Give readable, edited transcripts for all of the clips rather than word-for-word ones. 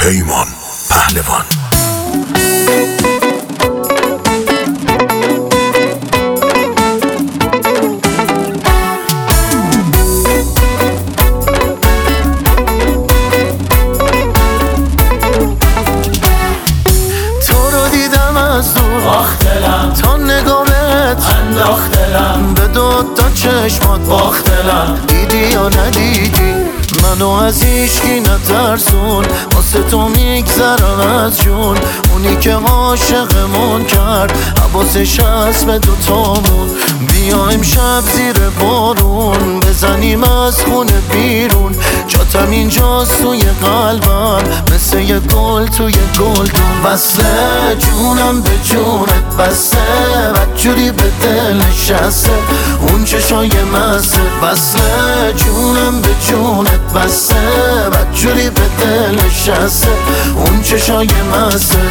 پیمان پهلوان. تو رو دیدم از دور باخت دلم، تا نگامت انداخت دلم، به دوتا چشمات باخت دلم. دیدی یا ندیدی منو از هیچکی نترسون، واسه تو میگذرم از جون. اونی که عاشقمون کرد حواسش هست به دوتامون. بیا امشب زیر بارون بزنیم از خونه بیرون. جاتم اینجاست توی قلبم مثل یه گل توی گلدون. بسه جونم به جونت بسه، بدجوری به دل نشسته اون چشای مزه. بسه جونم به جونت بسه، بدجوری به دل نشسته اون چشای مزه.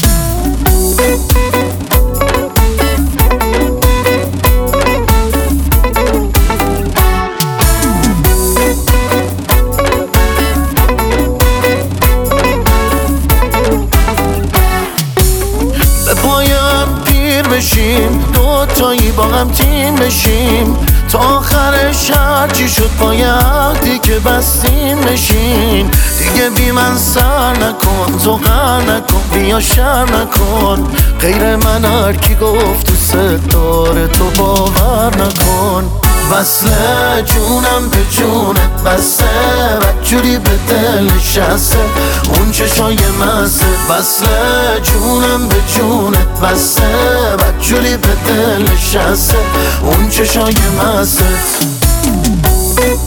به پایم پیر بشیم دوتایی با هم تیم بشیم، تا آخرش هرچی شد پای عهدی که بستیم بشین. دیگه بی من سر نکن، تو غر نکن، بیا شر نکن. غیر من هر کی گفت تو ستاره تو باور نکن. وصله جونم به جونت بسه، بدجوری به دل نشسته اون چشای مزه. وصله جونم به جونت بسه، بدجوری به دل نشسته اون چشای مزه.